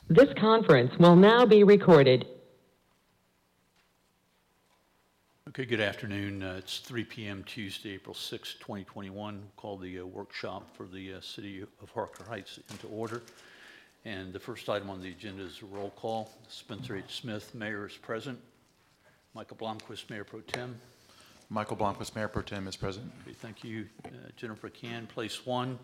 This conference will now be recorded. Okay, good afternoon. It's 3 p.m. Tuesday, April 6, 2021. We'll call the workshop for the City of Harker Heights into order. And the first item on the agenda is a roll call. Spencer H. Smith, Mayor, is present. Michael Blomquist, Mayor Pro Tem. Michael Blomquist, Mayor Pro Tem, is present. Okay, thank you. Jennifer Can, Place 1.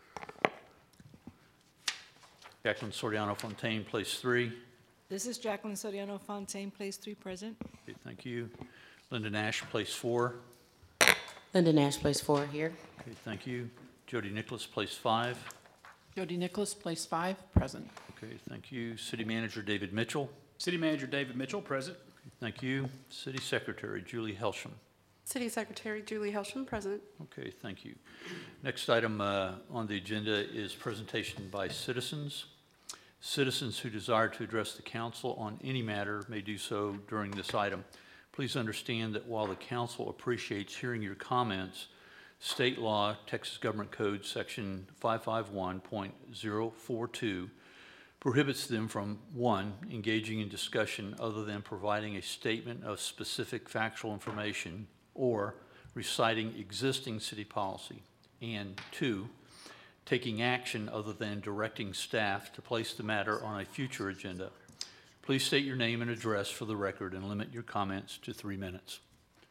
Jacqueline Soriano Fontaine, Place 3. This is Jacqueline Soriano Fontaine, Place 3, present. Okay, thank you. Linda Nash, Place 4. Linda Nash, Place 4, here. Okay, thank you. Jody Nicholas, Place 5. Jody Nicholas, Place 5, present. Okay, thank you. City Manager David Mitchell. City Manager David Mitchell, present. Okay, thank you. City Secretary Julie Helsham. City Secretary Julie Helsham, present. Okay, thank you. Next item on the agenda is presentation by citizens. Citizens who desire to address the council on any matter may do so during this item. Please understand that while the council appreciates hearing your comments, state law, Texas Government Code Section 551.042 prohibits them from, 1, engaging in discussion other than providing a statement of specific factual information or reciting existing city policy, and 2, taking action other than directing staff to place the matter on a future agenda. Please state your name and address for the record and limit your comments to 3 minutes.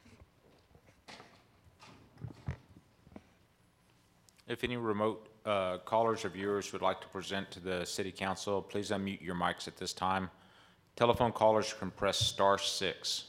If any remote callers or viewers would like to present to the City Council, please unmute your mics at this time. Telephone callers can press *6.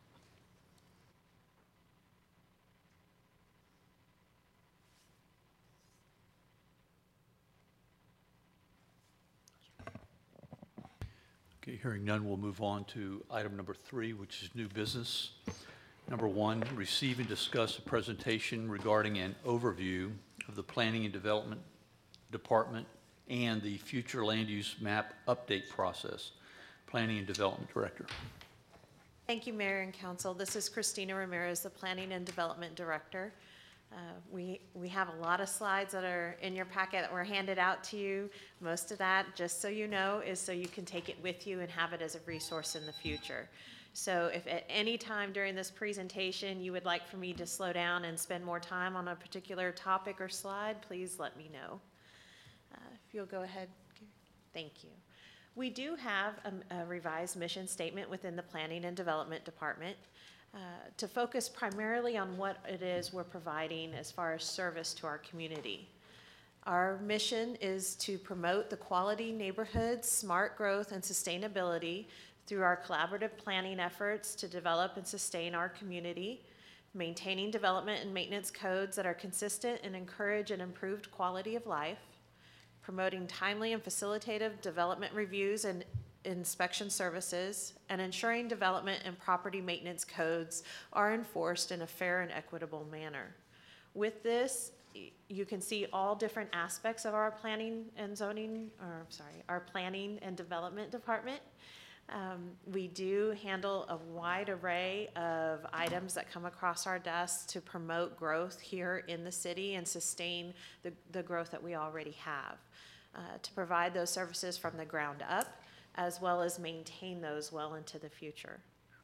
Okay, hearing none, we'll move on to item number 3, which is new business. Number 1, receive and discuss a presentation regarding an overview of the Planning and Development Department and the future land use map update process. Planning and Development Director. Thank you, Mayor and Council. This is Christina Ramirez, the Planning and Development Director. We have a lot of slides that are in your packet that were handed out to you. Most of that, just so you know, is so you can take it with you and have it as a resource in the future. So if at any time during this presentation you would like for me to slow down and spend more time on a particular topic or slide, please let me know. If you'll go ahead. Thank you. We do have a revised mission statement within the Planning and Development Department to focus primarily on what it is we're providing as far as service to our community. Our mission is to promote the quality neighborhoods, smart growth, and sustainability through our collaborative planning efforts to develop and sustain our community, maintaining development and maintenance codes that are consistent and encourage an improved quality of life, promoting timely and facilitative development reviews and inspection services, and ensuring development and property maintenance codes are enforced in a fair and equitable manner. With this, you can see all different aspects of our planning and our planning and development department. We do handle a wide array of items that come across our desks to promote growth here in the city and sustain the growth that we already have, to provide those services from the ground up, as well as maintain those well into the future.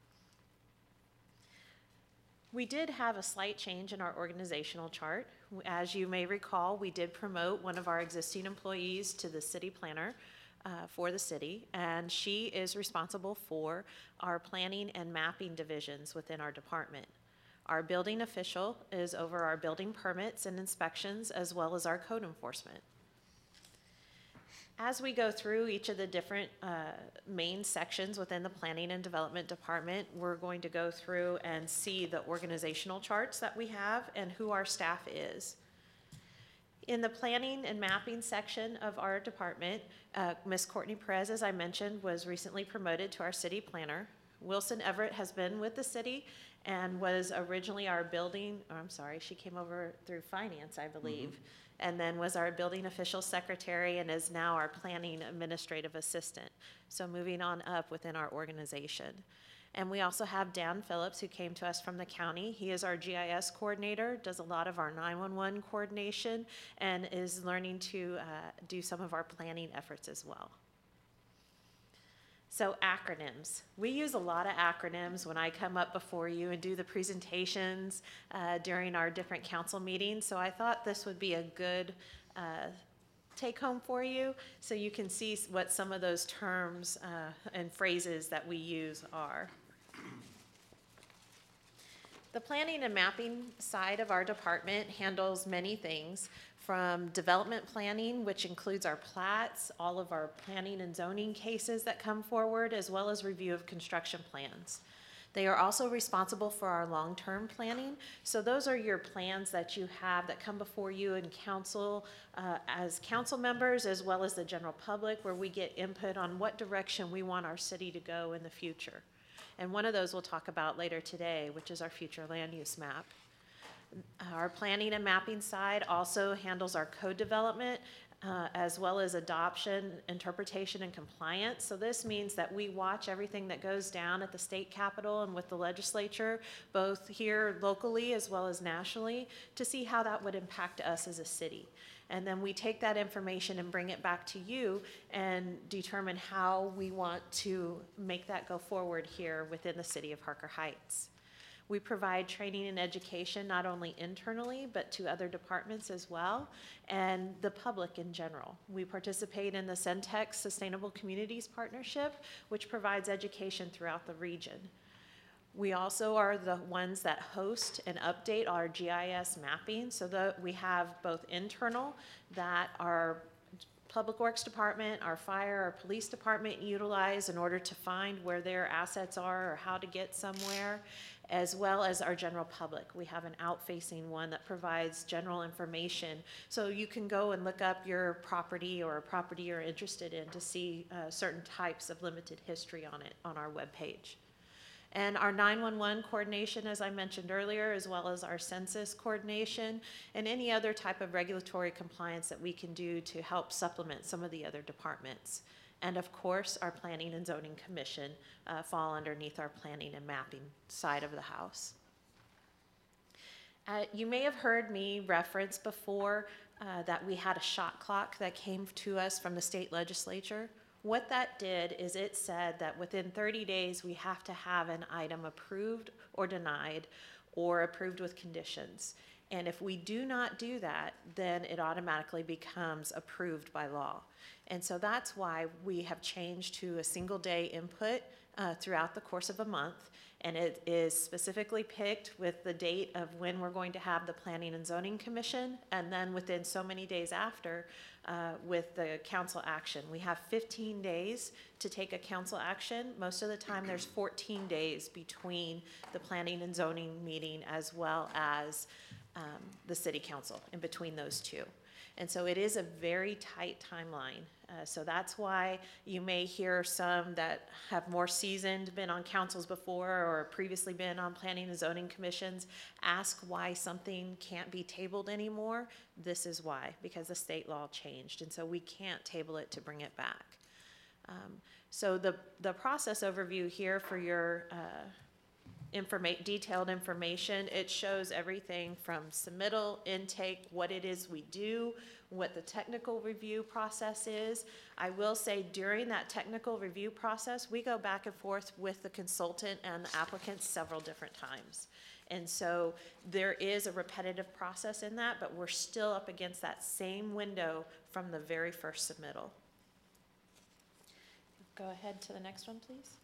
We did have a slight change in our organizational chart. As you may recall, we did promote one of our existing employees to the city planner for the city, and she is responsible for our planning and mapping divisions within our department. Our building official is over our building permits and inspections, as well as our code enforcement. As we go through each of the different main sections within the Planning and Development Department, we're going to go through and see the organizational charts that we have and who our staff is. In the planning and mapping section of our department, Ms. Courtney Perez, as I mentioned, was recently promoted to our city planner. Wilson Everett has been with the city and was originally our she came over through finance, I believe, and then was our building official secretary and is now our planning administrative assistant. So moving on up within our organization. And we also have Dan Phillips, who came to us from the county. He is our GIS coordinator, does a lot of our 911 coordination, and is learning to do some of our planning efforts as well. So acronyms. We use a lot of acronyms when I come up before you and do the presentations during our different council meetings. So I thought this would be a good take home for you so you can see what some of those terms and phrases that we use are. The planning and mapping side of our department handles many things, from development planning, which includes our plats, all of our planning and zoning cases that come forward, as well as review of construction plans. They are also responsible for our long-term planning. So those are your plans that you have that come before you in council as council members, as well as the general public, where we get input on what direction we want our city to go in the future. And one of those we'll talk about later today, which is our future land use map. Our planning and mapping side also handles our code development, as well as adoption, interpretation, and compliance. So this means that we watch everything that goes down at the state capitol and with the legislature, both here locally as well as nationally, to see how that would impact us as a city. And then we take that information and bring it back to you and determine how we want to make that go forward here within the city of Harker Heights. We provide training and education not only internally, but to other departments as well, and the public in general. We participate in the Centex Sustainable Communities Partnership, which provides education throughout the region. We also are the ones that host and update our GIS mapping, so that we have both internal, that our Public Works Department, our fire, our police department utilize in order to find where their assets are or how to get somewhere, as well as our general public. We have an out-facing one that provides general information. So you can go and look up your property or a property you're interested in to see certain types of limited history on it on our webpage. And our 911 coordination, as I mentioned earlier, as well as our census coordination and any other type of regulatory compliance that we can do to help supplement some of the other departments. And of course, our Planning and Zoning Commission fall underneath our planning and mapping side of the house. You may have heard me reference before that we had a shot clock that came to us from the state legislature. What that did is it said that within 30 days we have to have an item approved or denied or approved with conditions. And if we do not do that, then it automatically becomes approved by law. And so that's why we have changed to a single day input throughout the course of a month. And it is specifically picked with the date of when we're going to have the Planning and Zoning Commission, and then within so many days after with the council action. We have 15 days to take a council action. Most of the time there's 14 days between the Planning and Zoning meeting as well as the City Council, in between those two. And so it is a very tight timeline. So that's why you may hear some that have more seasoned, been on councils before or previously been on planning and zoning commissions, ask why something can't be tabled anymore. This is why, because the state law changed. And so we can't table it to bring it back. So the process overview here for your detailed information, it shows everything from submittal, intake, what it is we do, what the technical review process is. I will say during that technical review process, we go back and forth with the consultant and the applicant several different times. And so there is a repetitive process in that, but we're still up against that same window from the very first submittal. Go ahead to the next one, please.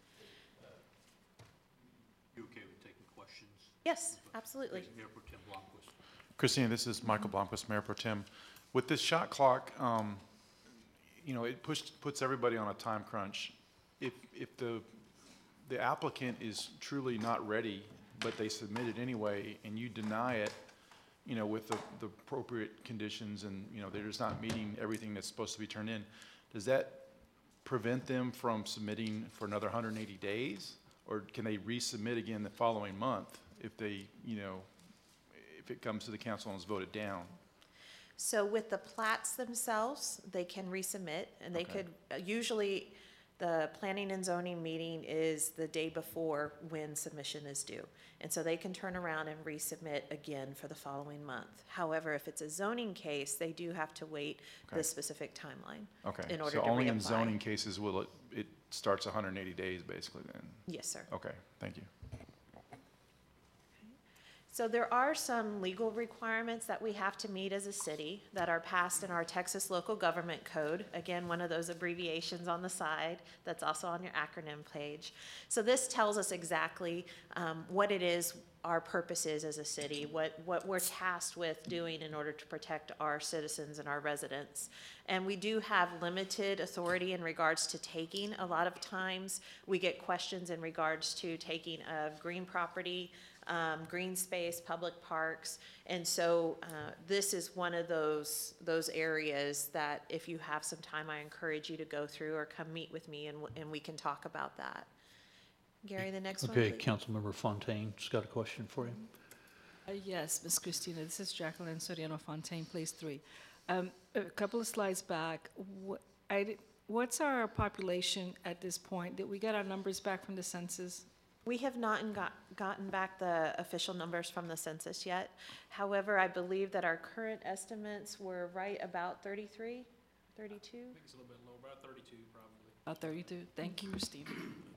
You okay with taking questions? Yes, absolutely. Mayor Pro Tem Blomquist. Christina, this is Michael Blomquist, Mayor Pro Tem. With this shot clock, you know, it puts everybody on a time crunch. If the applicant is truly not ready, but they submit it anyway, and you deny it, you know, with the appropriate conditions, and you know they're just not meeting everything that's supposed to be turned in, does that prevent them from submitting for another 180 days? Or can they resubmit again the following month if they, you know, if it comes to the council and is voted down? So with the plats themselves, they can resubmit, and they could, usually the planning and zoning meeting is the day before when submission is due. And so they can turn around and resubmit again for the following month. However, if it's a zoning case, they do have to wait the specific timeline in order so to only in reapply. zoning cases will it starts 180 days basically then? Yes, sir. Okay, thank you. So there are some legal requirements that we have to meet as a city that are passed in our Texas Local Government Code. Again, one of those abbreviations on the side that's also on your acronym page. So this tells us exactly what it is our purpose is as a city, what we're tasked with doing in order to protect our citizens and our residents. And we do have limited authority in regards to taking. A lot of times we get questions in regards to taking of green property, green space, public parks. And so this is one of those areas that if you have some time, I encourage you to go through or come meet with me and we can talk about that. Gary, the next one, Okay, please. Councilmember Fontaine's got a question for you. Yes, Ms. Christina, this is Jacqueline Soriano Fontaine, Place 3. A couple of slides back, what's our population at this point? Did we get our numbers back from the census? We have not gotten back the official numbers from the census yet. However, I believe that our current estimates were right about 33, 32? I think it's a little bit low, about 32 probably. About 32. Thank you, Christina.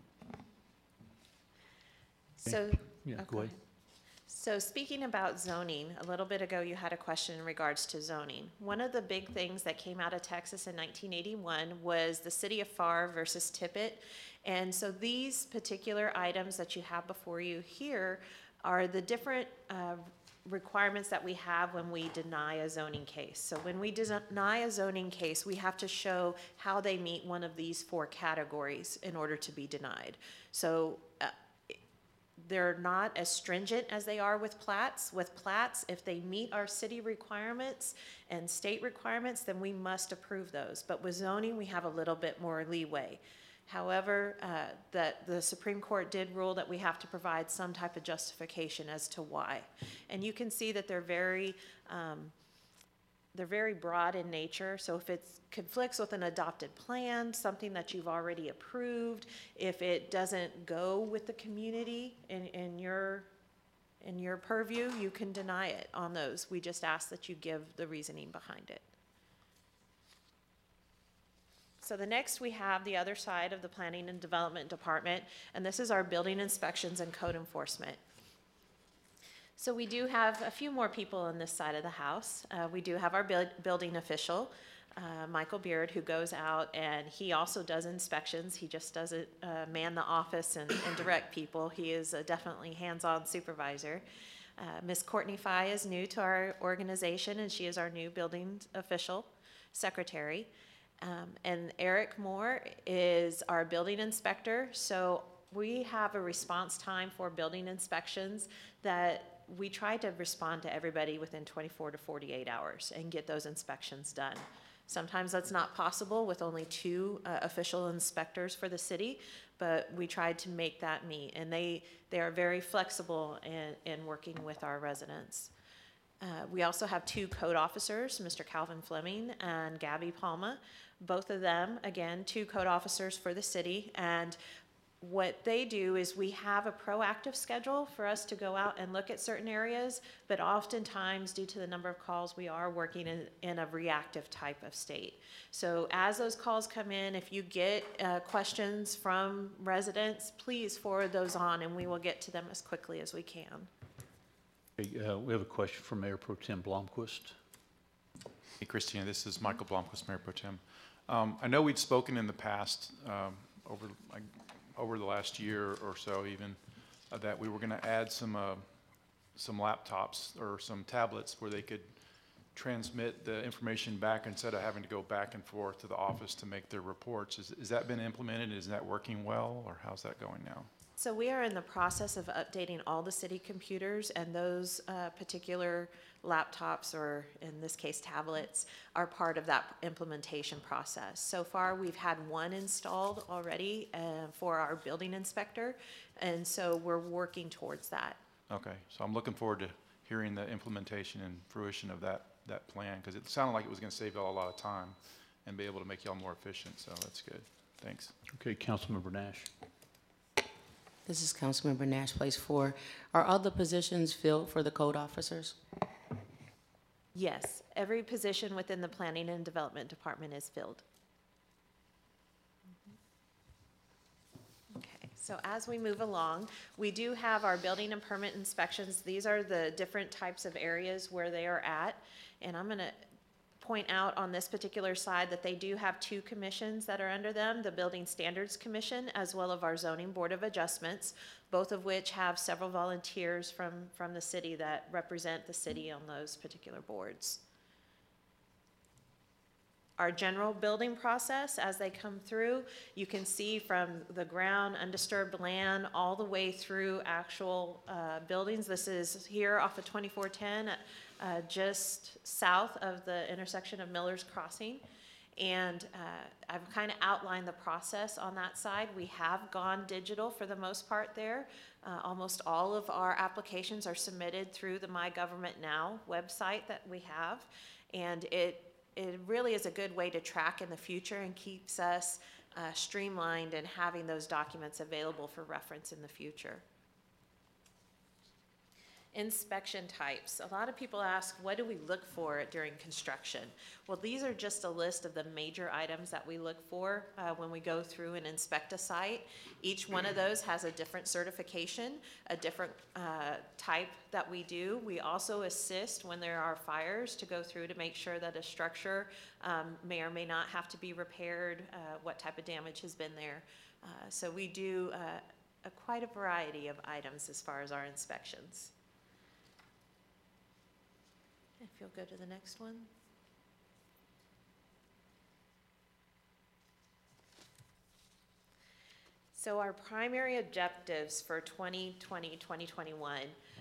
So, Yeah, oh, go ahead. So speaking about zoning, a little bit ago you had a question in regards to zoning. One of the big things that came out of Texas in 1981 was the city of FAR versus Tippett. And so these particular items that you have before you here are the different requirements that we have when we deny a zoning case. So when we deny a zoning case, we have to show how they meet one of these 4 categories in order to be denied. So they're not as stringent as they are with plats. With plats, if they meet our city requirements and state requirements, then we must approve those. But with zoning, we have a little bit more leeway. However, the Supreme Court did rule that we have to provide some type of justification as to why. And you can see that they're very broad in nature. So if it conflicts with an adopted plan, something that you've already approved, if it doesn't go with the community in your purview, you can deny it on those. We just ask that you give the reasoning behind it. So the next we have the other side of the Planning and Development Department, and this is our building inspections and code enforcement. So we do have a few more people on this side of the house. We do have our building official, Michael Beard, who goes out and he also does inspections. He just doesn't man the office and direct people. He is a definitely hands-on supervisor. Ms. Courtney Fye is new to our organization and she is our new building official secretary. And Eric Moore is our building inspector. So we have a response time for building inspections that we try to respond to everybody within 24 to 48 hours and get those inspections done. Sometimes that's not possible with only 2 official inspectors for the city, but we tried to make that meet. And they are very flexible in working with our residents. We also have 2 code officers, Mr. Calvin Fleming and Gabby Palma. Both of them, again, 2 code officers for the city. And what they do is we have a proactive schedule for us to go out and look at certain areas, but oftentimes due to the number of calls, we are working in a reactive type of state. So as those calls come in, if you get questions from residents, please forward those on and we will get to them as quickly as we can. Okay, we have a question from Mayor Pro Tem Blomquist. Hey, Christina, this is Michael Blomquist, Mayor Pro Tem. I know we'd spoken in the past, over the last year or so even, that we were going to add some laptops or some tablets where they could transmit the information back instead of having to go back and forth to the office to make their reports. Has that been implemented? Is that working well, or how's that going now? So we are in the process of updating all the city computers, and those particular laptops, or in this case tablets, are part of that implementation process. So far we've had 1 installed already for our building inspector, and so we're working towards that. Okay, so I'm looking forward to hearing the implementation and fruition of that plan, because it sounded like it was going to save y'all a lot of time and be able to make y'all more efficient, so that's good. Thanks. Okay, Councilmember Nash. This is Councilmember Nash, Place 4. Are all the positions filled for the code officers? Yes, every position within the Planning and Development Department is filled. So as we move along, we do have our building and permit inspections. These are the different types of areas where they are at. And I'm gonna point out on this particular side that they do have two commissions that are under them, the Building Standards Commission as well as our Zoning Board of Adjustments, both of which have several volunteers from the city that represent the city on those particular boards. Our general building process, as they come through, you can see from the ground, undisturbed land, all the way through actual buildings. This is here off of 2410, just south of the intersection of Miller's Crossing. And I've kind of outlined the process on that side. We have gone digital for the most part there. Almost all of our applications are submitted through the My Government Now website that we have. And it really is a good way to track in the future and keeps us streamlined and having those documents available for reference in the future. Inspection types. A lot of people ask, what do we look for during construction? Well, these are just a list of the major items that we look for when we go through and inspect a site. Each one of those has a different certification, a different type that we do. We also assist when there are fires to go through to make sure that a structure may or may not have to be repaired, what type of damage has been there. So we do quite a variety of items as far as our inspections. If you'll go to the next one. So our primary objectives for 2020, 2021,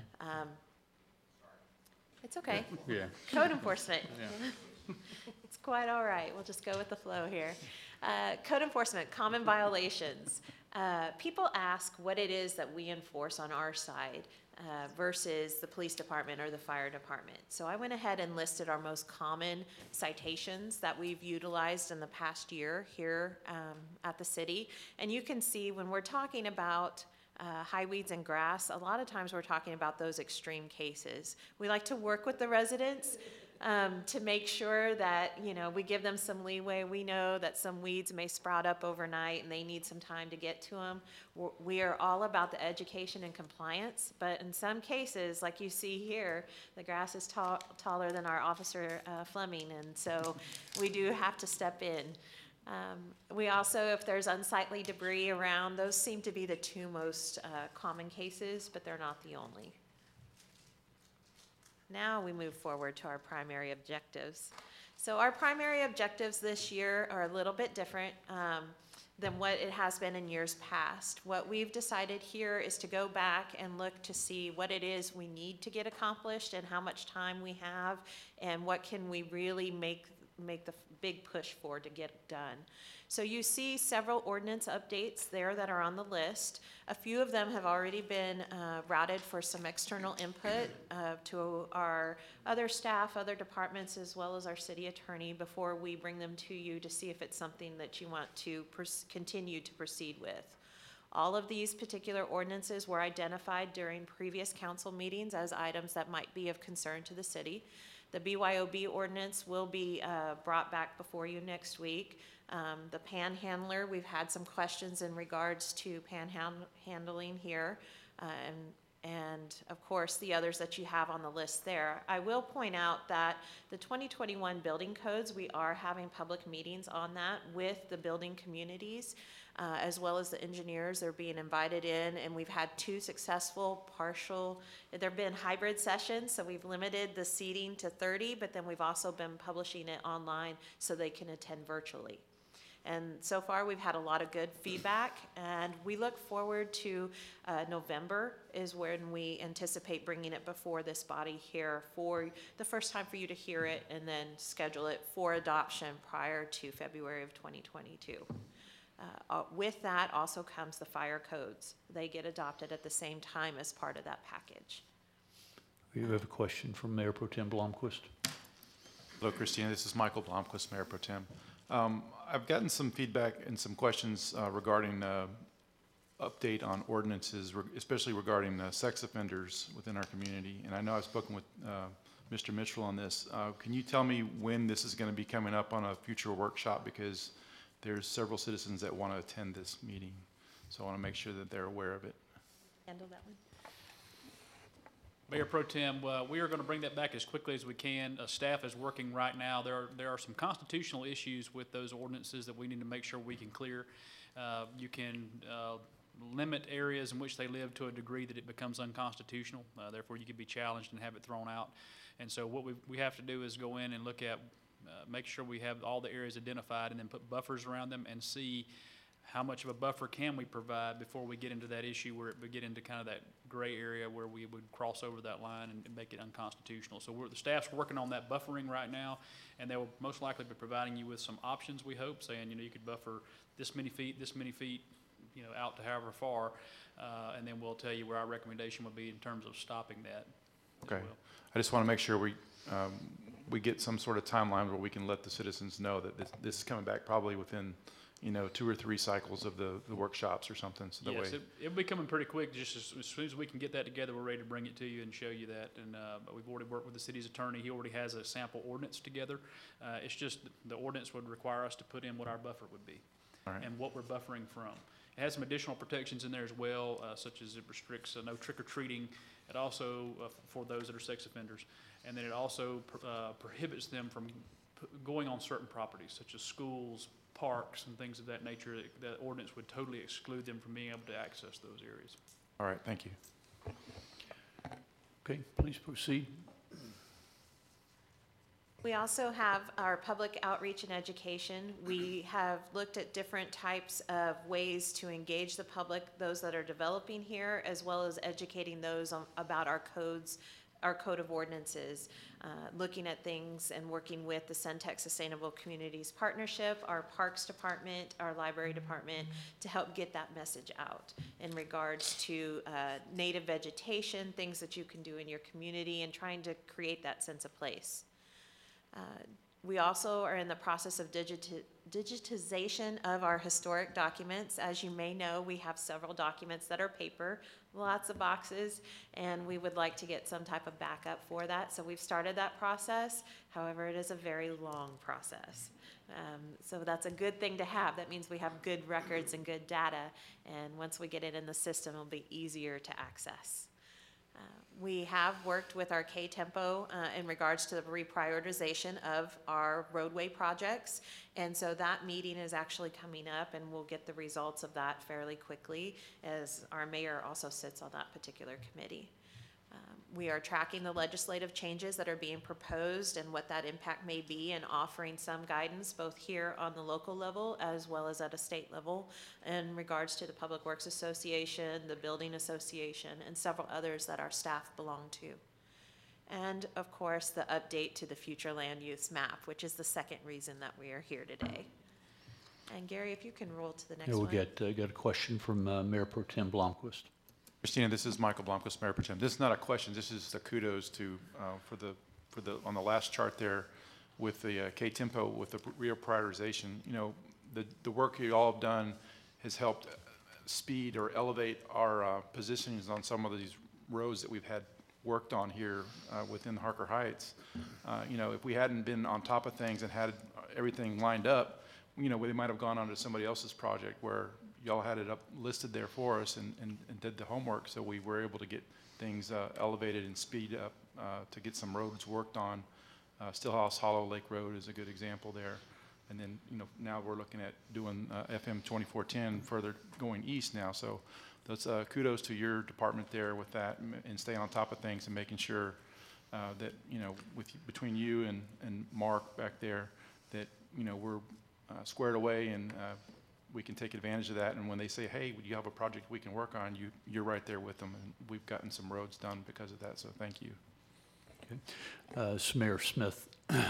it's okay. Yeah. Code enforcement. Yeah. It's quite all right. We'll just go with the flow here. Code enforcement, common violations. People ask what it is that we enforce on our side versus the police department or the fire department. So I went ahead and listed our most common citations that we've utilized in the past year here at the city. And you can see when we're talking about high weeds and grass, a lot of times we're talking about those extreme cases. We like to work with the residents to make sure that, you know, we give them some leeway. We know that some weeds may sprout up overnight and they need some time to get to them. We are all about the education and compliance, but in some cases, like you see here, the grass is taller than our officer Fleming, and so we do have to step in. We also, if there's unsightly debris around, those seem to be the two most common cases, but they're not the only. Now we move forward to our primary objectives. So our primary objectives this year are a little bit different than what it has been in years past. What we've decided here is to go back and look to see what it is we need to get accomplished and how much time we have and what can we really make the big push for to get done. So you see several ordinance updates there that are on the list. A few of them have already been routed for some external input to our other staff, other departments, as well as our city attorney before we bring them to you to see if it's something that you want to continue to proceed with. All of these particular ordinances were identified during previous council meetings as items that might be of concern to the city. The BYOB ordinance will be brought back before you next week. The panhandler, we've had some questions in regards to panhandling here, and of course the others that you have on the list there. I will point out that the 2021 building codes, we are having public meetings on that with the building communities, as well as the engineers. They're being invited in, and we've had two successful partial, there have been hybrid sessions, so we've limited the seating to 30, but then we've also been publishing it online so they can attend virtually. And so far, we've had a lot of good feedback, and we look forward to November is when we anticipate bringing it before this body here for the first time for you to hear it, and then schedule it for adoption prior to February of 2022. With that also comes the fire codes. They get adopted at the same time as part of that package. We have a question from Mayor Pro Tem Blomquist. Hello, Christina. This is Michael Blomquist, Mayor Pro Tem. I've gotten some feedback and some questions regarding update on ordinances, especially regarding sex offenders within our community. And I know I've spoken with Mr. Mitchell on this. Can you tell me when this is going to be coming up on a future workshop? Because there's several citizens that want to attend this meeting. So I want to make sure that they're aware of it. Handle that one. Mayor Pro Tem, we are going to bring that back as quickly as we can. Staff is working right now. There are some constitutional issues with those ordinances that we need to make sure we can clear. You can limit areas in which they live to a degree that it becomes unconstitutional. Therefore, you could be challenged and have it thrown out. And so what we have to do is go in and look at, make sure we have all the areas identified and then put buffers around them and see how much of a buffer can we provide before we get into that issue where we get into kind of that gray area where we would cross over that line and make it unconstitutional. So the staff's working on that buffering right now, and they will most likely be providing you with some options, we hope, saying, you could buffer this many feet, out to however far, and then we'll tell you where our recommendation would be in terms of stopping that as Okay. well. I just want to make sure we get some sort of timeline where we can let the citizens know that this is coming back probably within 2 or 3 cycles of the workshops or something, so that Yes, way. it'll be coming pretty quick. Just as soon as we can get that together, we're ready to bring it to you and show you that. And we've already worked with the city's attorney. He already has a sample ordinance together. It's just the ordinance would require us to put in what our buffer would be All right. and what we're buffering from. It has some additional protections in there as well, such as it restricts no trick-or-treating. It also, for those that are sex offenders. And then it also prohibits them from going on certain properties, such as schools, parks, and things of that nature. That ordinance would totally exclude them from being able to access those areas. All right, thank you. Okay, please proceed. We also have our public outreach and education. We have looked at different types of ways to engage the public, those that are developing here, as well as educating those about our codes, our code of ordinances, looking at things and working with the Centex Sustainable Communities Partnership, our Parks Department, our Library Department, to help get that message out in regards to native vegetation, things that you can do in your community, and trying to create that sense of place. We also are in the process of digitization of our historic documents. As you may know, we have several documents that are paper, lots of boxes, and we would like to get some type of backup for that. So we've started that process. However, it is a very long process. So that's a good thing to have. That means we have good records and good data, and once we get it in the system, it'll be easier to access. We have worked with our K-Tempo in regards to the reprioritization of our roadway projects. And so that meeting is actually coming up, and we'll get the results of that fairly quickly, as our mayor also sits on that particular committee. We are tracking the legislative changes that are being proposed and what that impact may be, and offering some guidance both here on the local level as well as at a state level in regards to the Public Works Association, the Building Association, and several others that our staff belong to. And of course, the update to the future land use map, which is the second reason that we are here today. And Gary, if you can roll to the next Here one. we got a question from Mayor Pro Tem Blomquist. Christina, this is Michael Blomquist, Mayor Pro Tem. This is not a question. This is the kudos to on the last chart there with the K-Tempo with the reprioritization. The work you all have done has helped speed or elevate our positions on some of these roads that we've had worked on here within Harker Heights. If we hadn't been on top of things and had everything lined up, we might have gone on to somebody else's project where y'all had it up listed there for us and did the homework, so we were able to get things elevated and speed up to get some roads worked on. Stillhouse Hollow Lake Road is a good example there. And then, now we're looking at doing FM 2410 further going east now. So that's kudos to your department there with that and staying on top of things and making sure that, between you and Mark back there, that, we're squared away and we can take advantage of that. And when they say, hey, you have a project we can work on, you're right there with them. And we've gotten some roads done because of that, so thank you. Okay. Mayor Smith,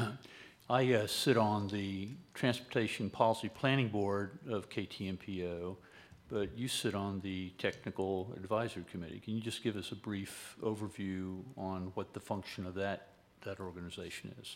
I sit on the Transportation Policy Planning Board of KTMPO, but you sit on the Technical Advisory Committee. Can you just give us a brief overview on what the function of that organization is?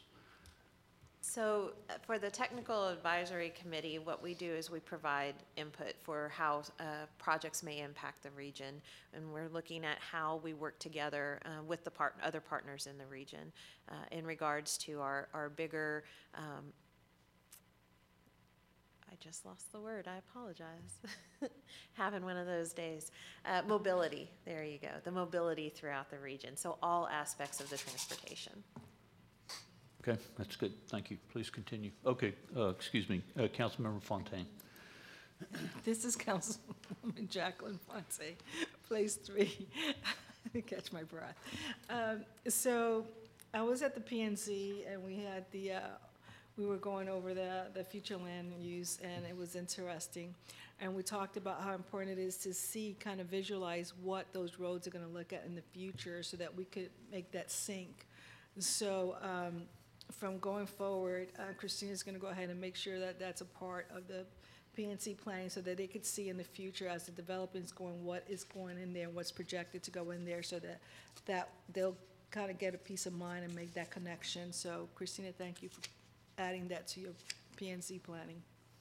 So for the Technical Advisory Committee, what we do is we provide input for how projects may impact the region. And we're looking at how we work together with the other partners in the region in regards to our bigger, I I just lost the word, I apologize. Having one of those days. Mobility, there you go, the mobility throughout the region, so all aspects of the transportation. Okay, that's good. Thank you. Please continue. Okay, excuse me, Councilmember Fontaine. This is Councilwoman Jacqueline Fontaine, Place 3. I catch my breath. So I was at the PNC and we had we were going over the future land use, and it was interesting. And we talked about how important it is to see, kind of visualize what those roads are going to look at in the future so that we could make that sync. So from going forward, Christina's going to go ahead and make sure that that's a part of the PNC planning so that they could see in the future as the development's going, what is going in there, what's projected to go in there, so that they'll kind of get a peace of mind and make that connection. So Christina, thank you for adding that to your PNC planning.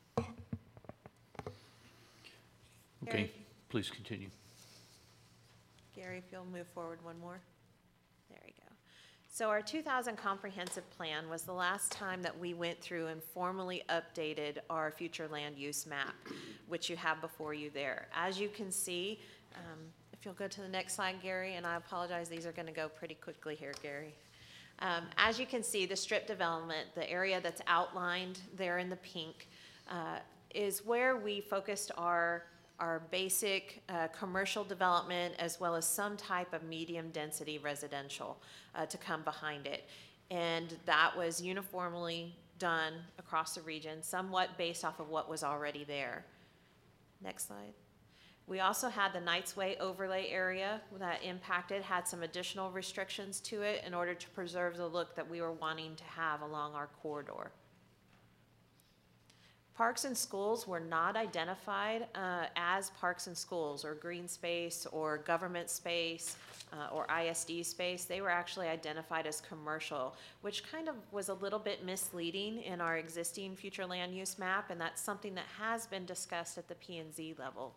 Okay, Gary? please continue. Gary, if you'll move forward one more. There you go. So our 2000 comprehensive plan was the last time that we went through and formally updated our future land use map, which you have before you there. As you can see, if you'll go to the next slide, Gary, and I apologize, these are going to go pretty quickly here, Gary. As you can see, the strip development, the area that's outlined there in the pink, is where we focused our basic commercial development, as well as some type of medium density residential to come behind it. And that was uniformly done across the region, somewhat based off of what was already there. Next slide. We also had the Knights Way overlay area that had some additional restrictions to it in order to preserve the look that we were wanting to have along our corridor. Parks and schools were not identified as parks and schools or green space or government space or ISD space. They were actually identified as commercial, which kind of was a little bit misleading in our existing future land use map, and that's something that has been discussed at the P&Z level.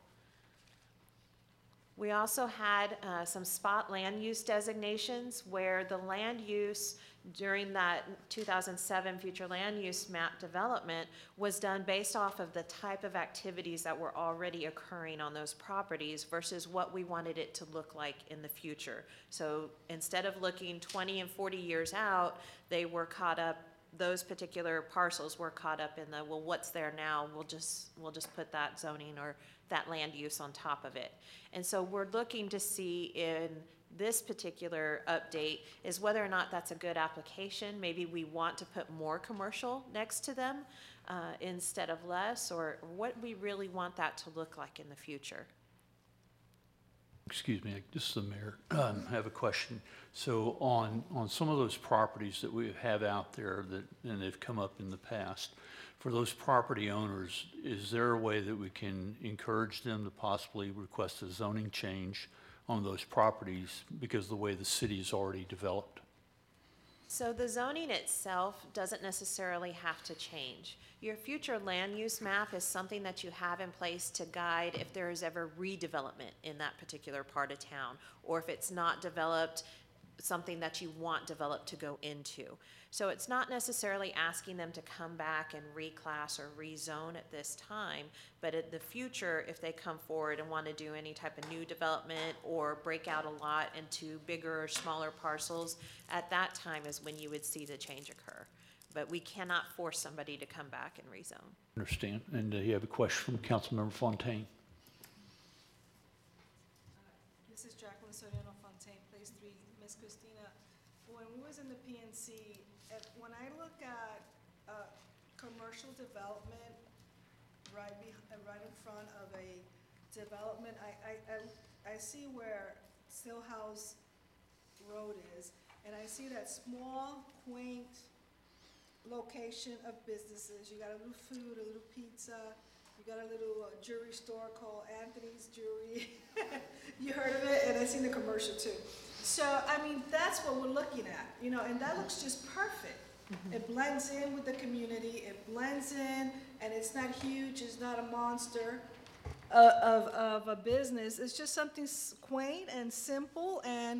We also had some spot land use designations where the land use during that 2007 future land use map development was done based off of the type of activities that were already occurring on those properties versus what we wanted it to look like in the future. So instead of looking 20 and 40 years out, they were caught up, those particular parcels were caught up in the, well, what's there now? We'll just put that zoning or that land use on top of it. And so we're looking to see in this particular update is whether or not that's a good application. Maybe we want to put more commercial next to them instead of less, or what we really want that to look like in the future. Excuse me, this is the mayor. I have a question. So on some of those properties that we have out there and they've come up in the past, for those property owners, is there a way that we can encourage them to possibly request a zoning change on those properties because of the way the city is already developed? So the zoning itself doesn't necessarily have to change. Your future land use map is something that you have in place to guide if there is ever redevelopment in that particular part of town, or if it's not developed, something that you want developed to go into. So it's not necessarily asking them to come back and reclass or rezone at this time, but in the future, if they come forward and want to do any type of new development or break out a lot into bigger or smaller parcels, at that time is when you would see the change occur. But we cannot force somebody to come back and rezone. Understand. And you have a question from Councilmember Fontaine. This is Jacqueline Soriano Fontaine, Place 3. Miss Christina, when we was in the PNC, when I look at commercial development right in front of a development, I see where Stillhouse Road is, and I see that small, quaint location of businesses. You got a little food, a little pizza, you got a little jewelry store called Anthony's Jewelry. You heard of it? And I seen the commercial too. So, I mean, that's what we're looking at, you know, and that looks just perfect. Mm-hmm. It blends in with the community, it blends in, and it's not huge, it's not a monster of a business. It's just something quaint and simple, and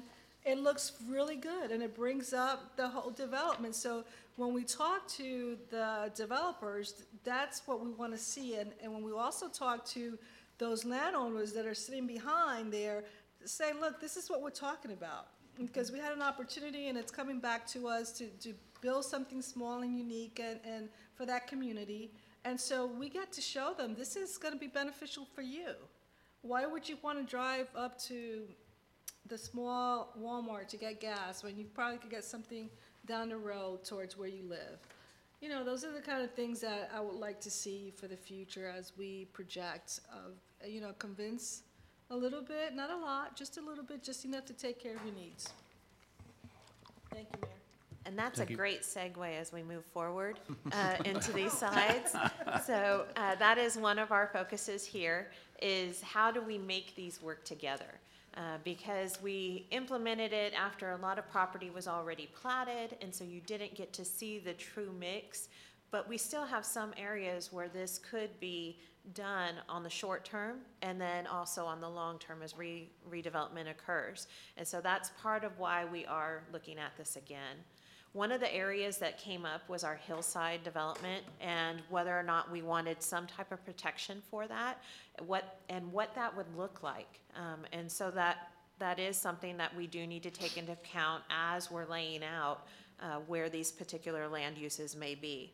it looks really good, and it brings up the whole development. So when we talk to the developers, that's what we want to see. And when we also talk to those landowners that are sitting behind there, say, look, this is what we're talking about. Because we had an opportunity, and it's coming back to us to build something small and unique and for that community. And so we get to show them this is going to be beneficial for you. Why would you want to drive up to the small Walmart to get gas when you probably could get something down the road towards where you live? You know, those are the kind of things that I would like to see for the future as we project, you know, convince a little bit, not a lot, just a little bit, just enough to take care of your needs. Thank you, Mayor. And that's a great segue as we move forward into these slides. So that is one of our focuses here, is how do we make these work together? Because we implemented it after a lot of property was already platted, and so you didn't get to see the true mix. But we still have some areas where this could be done on the short term and then also on the long term as redevelopment occurs. And so that's part of why we are looking at this again. One of the areas that came up was our hillside development and whether or not we wanted some type of protection for that, what that would look like. And so that is something that we do need to take into account as we're laying out where these particular land uses may be.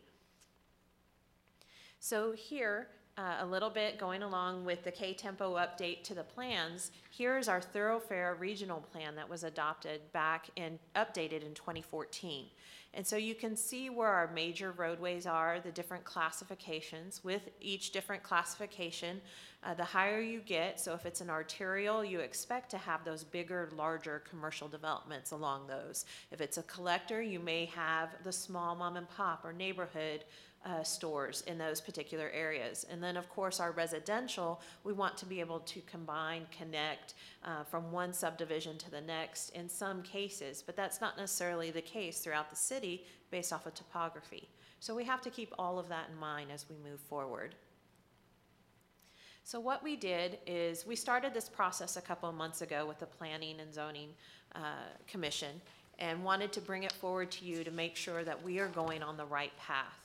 So here, a little bit going along with the K-Tempo update to the plans, here's our thoroughfare regional plan that was adopted back and updated in 2014. And so you can see where our major roadways are, the different classifications. With each different classification, the higher you get, so if it's an arterial, you expect to have those bigger, larger commercial developments along those. If it's a collector, you may have the small mom and pop or neighborhood stores in those particular areas. And then of course our residential, we want to be able to combine, connect from one subdivision to the next in some cases, but that's not necessarily the case throughout the city based off of topography. So we have to keep all of that in mind as we move forward. So what we did is we started this process a couple of months ago with the Planning and Zoning Commission and wanted to bring it forward to you to make sure that we are going on the right path.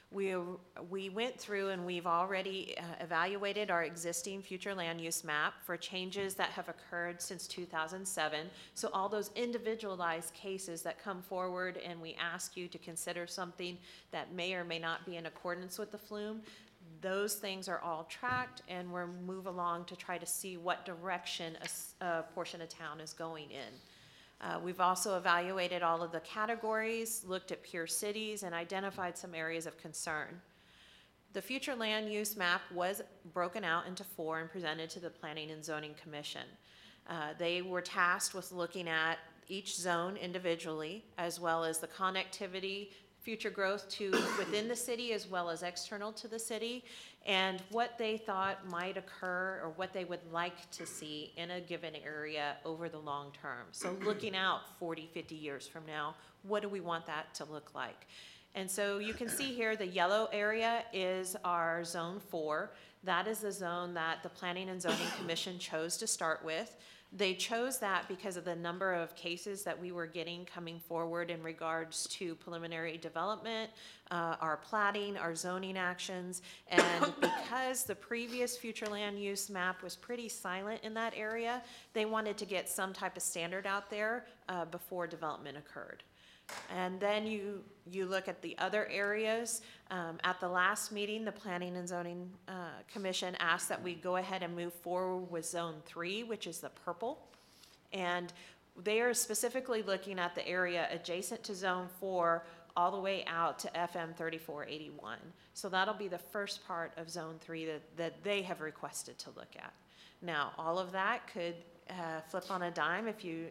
We went through and we've already evaluated our existing future land use map for changes that have occurred since 2007. So all those individualized cases that come forward and we ask you to consider something that may or may not be in accordance with the flume, those things are all tracked and we'll move along to try to see what direction a portion of town is going in. We've also evaluated all of the categories, looked at peer cities, and identified some areas of concern. The future land use map was broken out into 4 and presented to the Planning and Zoning Commission. They were tasked with looking at each zone individually, as well as the connectivity, future growth to within the city as well as external to the city, and what they thought might occur or what they would like to see in a given area over the long term. So looking out 40, 50 years from now, what do we want that to look like? And so you can see here the yellow area is our Zone 4. That is the zone that the Planning and Zoning Commission chose to start with. They chose that because of the number of cases that we were getting coming forward in regards to preliminary development, our platting, our zoning actions, and because the previous future land use map was pretty silent in that area, they wanted to get some type of standard out there before development occurred. And then you look at the other areas. At the last meeting, the Planning and Zoning Commission asked that we go ahead and move forward with Zone 3, which is the purple. And they are specifically looking at the area adjacent to Zone 4 all the way out to FM 3481. So that'll be the first part of Zone 3 that they have requested to look at. Now, all of that could flip on a dime if you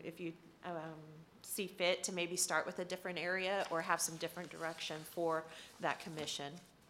see fit to maybe start with a different area or have some different direction for that commission.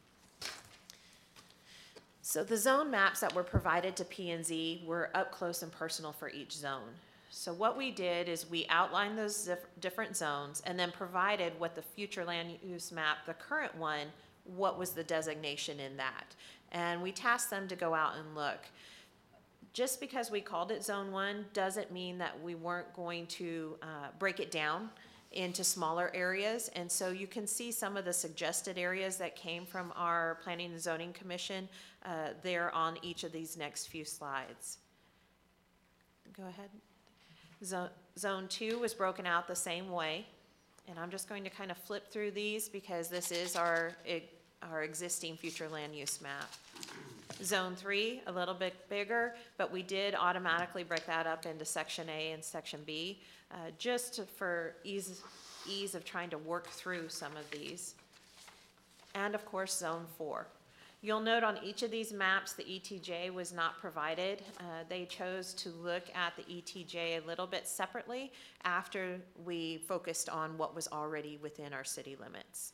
So the zone maps that were provided to P&Z were up close and personal for each zone. So what we did is we outlined those different zones and then provided what the future land use map, the current one, what was the designation in that. And we tasked them to go out and look. Just because we called it Zone 1 doesn't mean that we weren't going to break it down into smaller areas. And so you can see some of the suggested areas that came from our Planning and Zoning Commission there on each of these next few slides. Go ahead. Zone 2 was broken out the same way. And I'm just going to kind of flip through these because this is our existing future land use map. Zone 3, a little bit bigger, but we did automatically break that up into Section A and Section B, for ease of trying to work through some of these. And of course, Zone 4. You'll note on each of these maps, the ETJ was not provided. They chose to look at the ETJ a little bit separately after we focused on what was already within our city limits.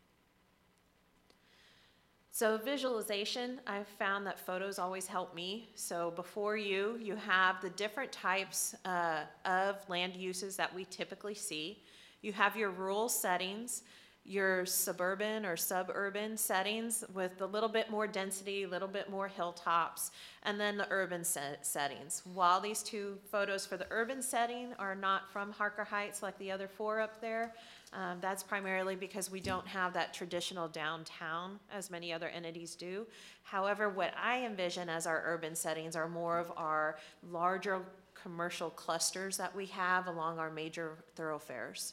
So visualization, I've found that photos always help me. So before you have the different types of land uses that we typically see. You have your rural settings, your suburban or suburban settings with a little bit more density, a little bit more hilltops, and then the urban settings. While these two photos for the urban setting are not from Harker Heights like the other four up there, that's primarily because we don't have that traditional downtown as many other entities do. However, what I envision as our urban settings are more of our larger commercial clusters that we have along our major thoroughfares.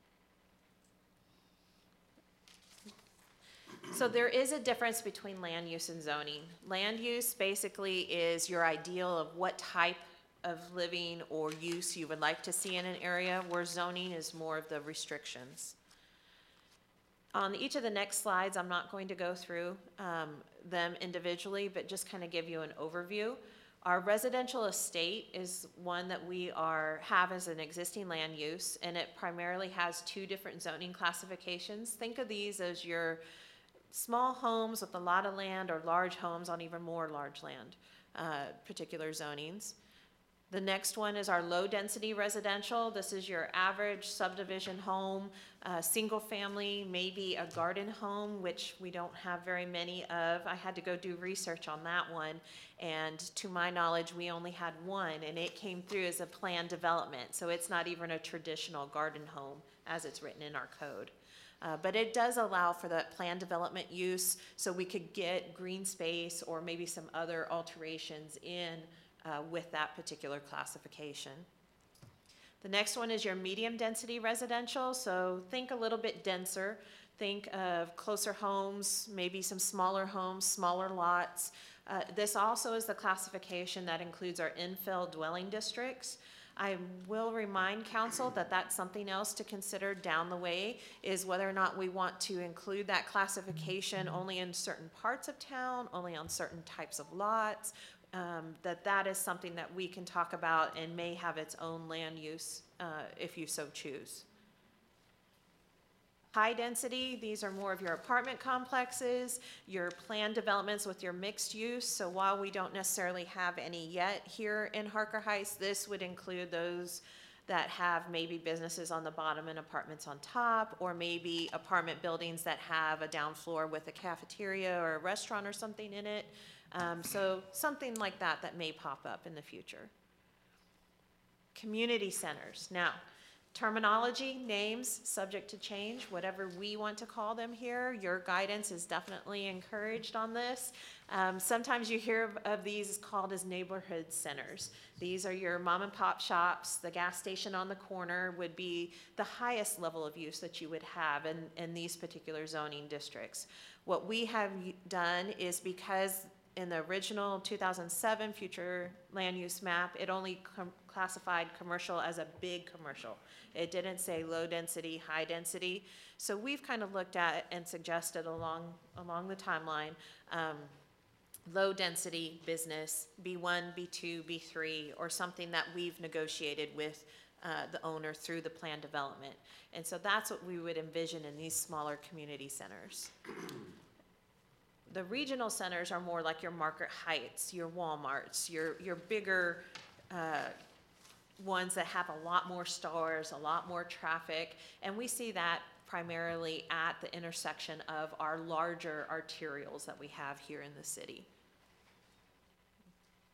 So there is a difference between land use and zoning. Land use basically is your ideal of what type of living or use you would like to see in an area, where zoning is more of the restrictions. On each of the next slides, I'm not going to go through them individually, but just kind of give you an overview. Our residential estate is one that we have as an existing land use, and it primarily has two different zoning classifications. Think of these as your small homes with a lot of land or large homes on even more large land, particular zonings. The next one is our low density residential. This is your average subdivision home, single family, maybe a garden home, which we don't have very many of. I had to go do research on that one, and to my knowledge, we only had one, and it came through as a planned development. So it's not even a traditional garden home as it's written in our code. But it does allow for that planned development use, so we could get green space or maybe some other alterations in with that particular classification. The next one is your medium density residential. So think a little bit denser. Think of closer homes, maybe some smaller homes, smaller lots. This also is the classification that includes our infill dwelling districts. I will remind council that that's something else to consider down the way, is whether or not we want to include that classification only in certain parts of town, only on certain types of lots. That is something that we can talk about and may have its own land use if you so choose. High density, these are more of your apartment complexes, your planned developments with your mixed use. So while we don't necessarily have any yet here in Harker Heights, this would include those that have maybe businesses on the bottom and apartments on top, or maybe apartment buildings that have a down floor with a cafeteria or a restaurant or something in it. So something like that may pop up in the future. Community centers. Now, terminology, names, subject to change, whatever we want to call them here. Your guidance is definitely encouraged on this. Sometimes you hear of these called as neighborhood centers. These are your mom and pop shops. The gas station on the corner would be the highest level of use that you would have in these particular zoning districts. What we have done is, because in the original 2007 future land use map, it only classified commercial as a big commercial. It didn't say low density, high density. So we've kind of looked at and suggested along the timeline, low density business, B1, B2, B3, or something that we've negotiated with the owner through the plan development. And so that's what we would envision in these smaller community centers. The regional centers are more like your Market Heights, your Walmarts, your bigger ones that have a lot more stores, a lot more traffic, and we see that primarily at the intersection of our larger arterials that we have here in the city.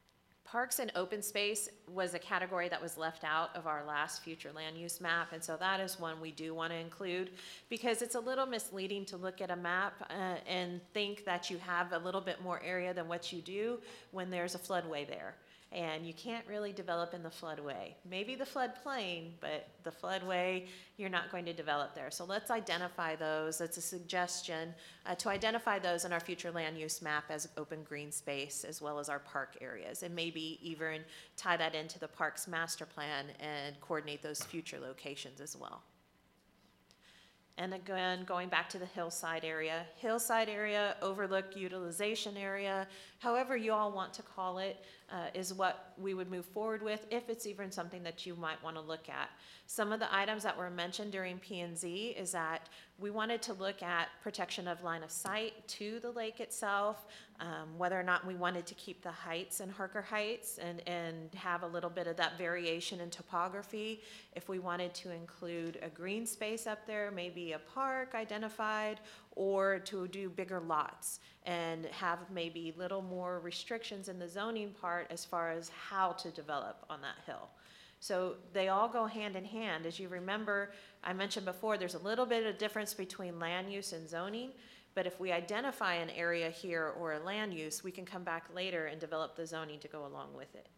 Parks and open space was a category that was left out of our last future land use map, and so that is one we do want to include, because it's a little misleading to look at a map and think that you have a little bit more area than what you do when there's a floodway there. And you can't really develop in the floodway. Maybe the floodplain, but the floodway, you're not going to develop there. So let's identify those. It's a suggestion to identify those in our future land use map as open green space, as well as our park areas, and maybe even tie that into the parks master plan and coordinate those future locations as well. And again, going back to the hillside area, overlook utilization area, however you all want to call it, is what we would move forward with, if it's even something that you might want to look at. Some of the items that were mentioned during P&Z is that we wanted to look at protection of line of sight to the lake itself, whether or not we wanted to keep the heights in Harker Heights and have a little bit of that variation in topography. If we wanted to include a green space up there, maybe a park identified, or to do bigger lots and have maybe little more restrictions in the zoning part as far as how to develop on that hill. So they all go hand in hand. As you remember, I mentioned before, there's a little bit of difference between land use and zoning, but if we identify an area here or a land use, we can come back later and develop the zoning to go along with it.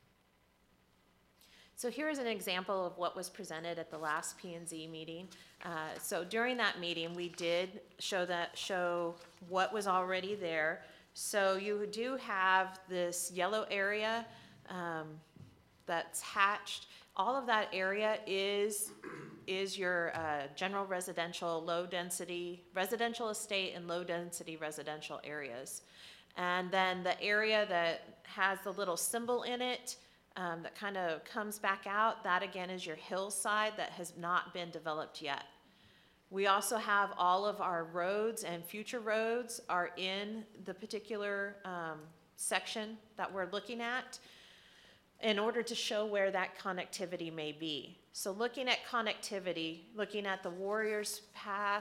So here's an example of what was presented at the last P&Z meeting. So during that meeting, we did show what was already there. So you do have this yellow area that's hatched. All of that area is your general residential, low-density residential estate and low-density residential areas. And then the area that has the little symbol in it that kind of comes back out, that again is your hillside that has not been developed yet. We also have all of our roads and future roads are in the particular section that we're looking at, in order to show where that connectivity may be. So looking at connectivity, looking at the Warriors Path,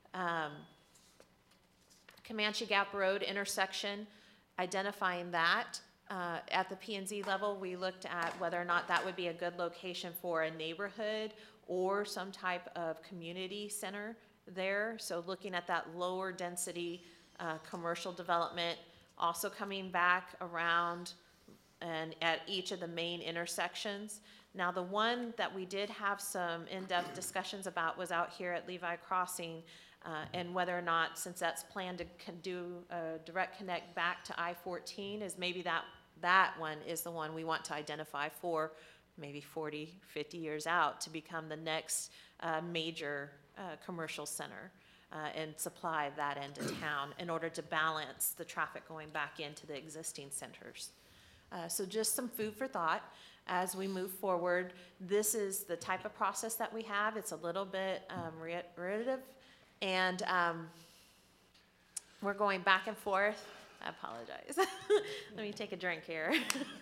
Comanche Gap Road intersection, identifying that. At the P&Z level, we looked at whether or not that would be a good location for a neighborhood or some type of community center there. So looking at that lower density commercial development, also coming back around and at each of the main intersections. Now, the one that we did have some in-depth discussions about was out here at Levi Crossing, and whether or not, since that's planned to do a direct connect back to I-14, is maybe that one is the one we want to identify for maybe 40, 50 years out to become the next major commercial center and supply that end of town in order to balance the traffic going back into the existing centers. So just some food for thought as we move forward. This is the type of process that we have. It's a little bit reiterative, and we're going back and forth. I apologize. Let me take a drink here.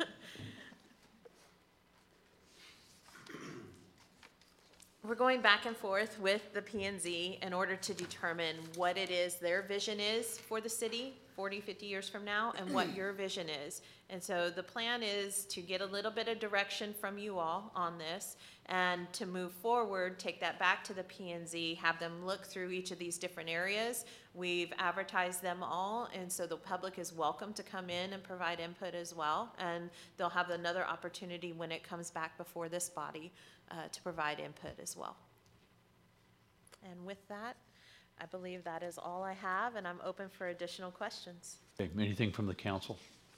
We're going back and forth with the P&Z in order to determine what it is their vision is for the city 40, 50 years from now, and what your vision is. And so the plan is to get a little bit of direction from you all on this, and to move forward, take that back to the P&Z, have them look through each of these different areas. We've advertised them all, and so the public is welcome to come in and provide input as well. And they'll have another opportunity when it comes back before this body to provide input as well. And with that, I believe that is all I have, and I'm open for additional questions. Okay, anything from the council?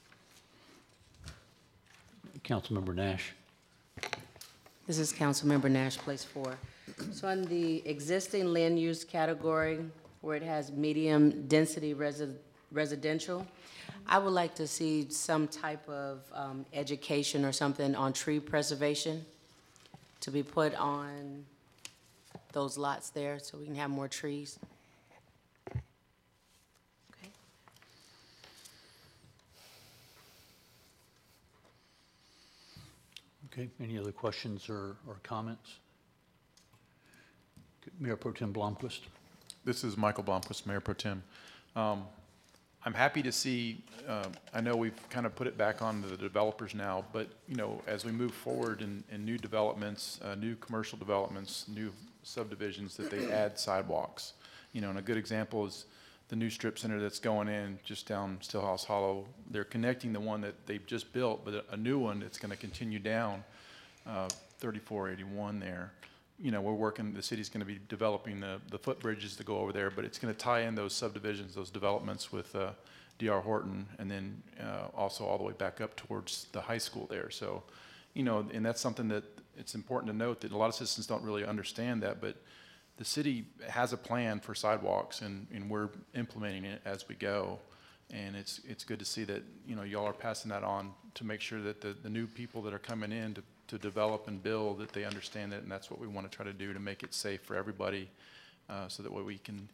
Councilmember Nash. This is Councilmember Nash, Place 4. So on the existing land use category, where it has medium density residential, I would like to see some type of education or something on tree preservation to be put on those lots there so we can have more trees. Okay. Okay, any other questions or comments? Mayor Pro Tem Blomquist. This is Michael Blomquist, Mayor Pro Tem. I'm happy to see, I know we've kind of put it back on to the developers now, but, you know, as we move forward in new developments, new commercial developments, new subdivisions, that they add sidewalks. You know, and a good example is the new strip center that's going in just down Stillhouse Hollow. They're connecting the one that they've just built, but a new one that's going to continue down 3481 there. You know, we're working, the city's going to be developing the footbridges to go over there, but it's going to tie in those subdivisions, those developments with D.R. Horton, and then also all the way back up towards the high school there. So, you know, and that's something that it's important to note that a lot of citizens don't really understand that, but the city has a plan for sidewalks, and we're implementing it as we go. And it's good to see that, you know, y'all are passing that on to make sure that the new people that are coming in to develop and build, that they understand it, and that's what we want to try to do to make it safe for everybody, so that way we can